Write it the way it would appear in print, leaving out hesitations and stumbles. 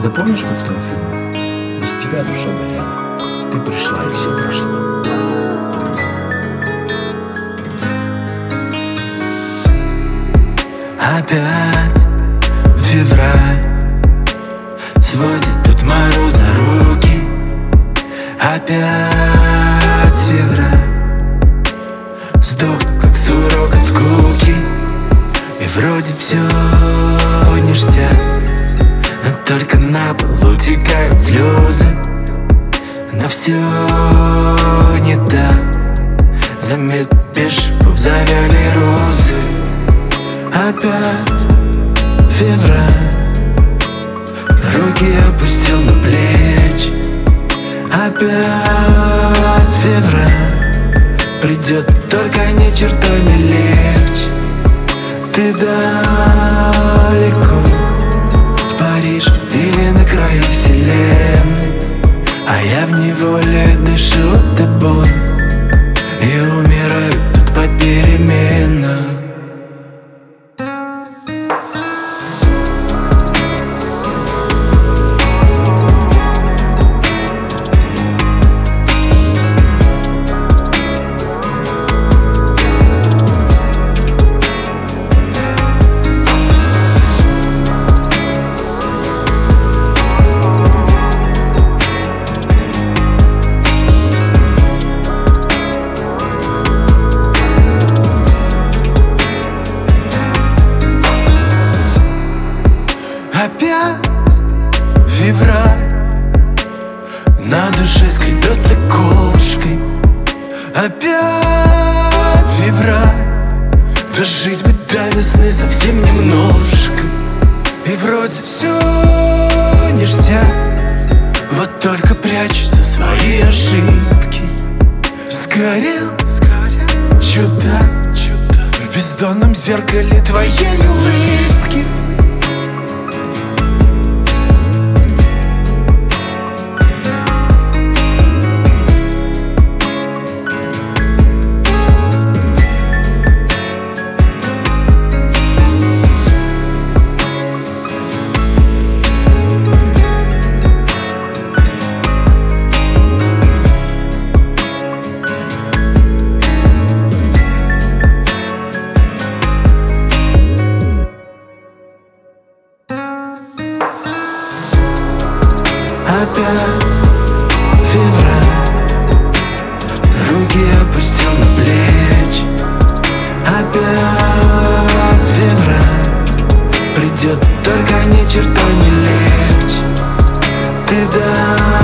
Тогда помнишь, как в том фильме? Без тебя душа болела. Ты пришла, и все прошло. Опять февраль сводит тут Мару за руки. Опять февраль сдохну, как сурок от скуки. И вроде все ништяк, но только на пол утекают слезы. Но все не так. Заметишь, завяли розы. Опять февраль, руки опустил на плечи. Опять февраль, придет, только ни черта не легче. Ты далеко, в Париж или на краю вселенной, а я в неволе дышу тобой и умираю тут попеременно. Опять февраль, на душе скребется кошкой. Опять февраль, дожить бы до весны совсем немножко. И вроде все ништяк, вот только прячусь за свои ошибки. Сгорел чудак в бездонном зеркале твоей улыбки. Опять февраль, руки опустил на плечи. Опять февраль, придет, только ни черта не легче. Ты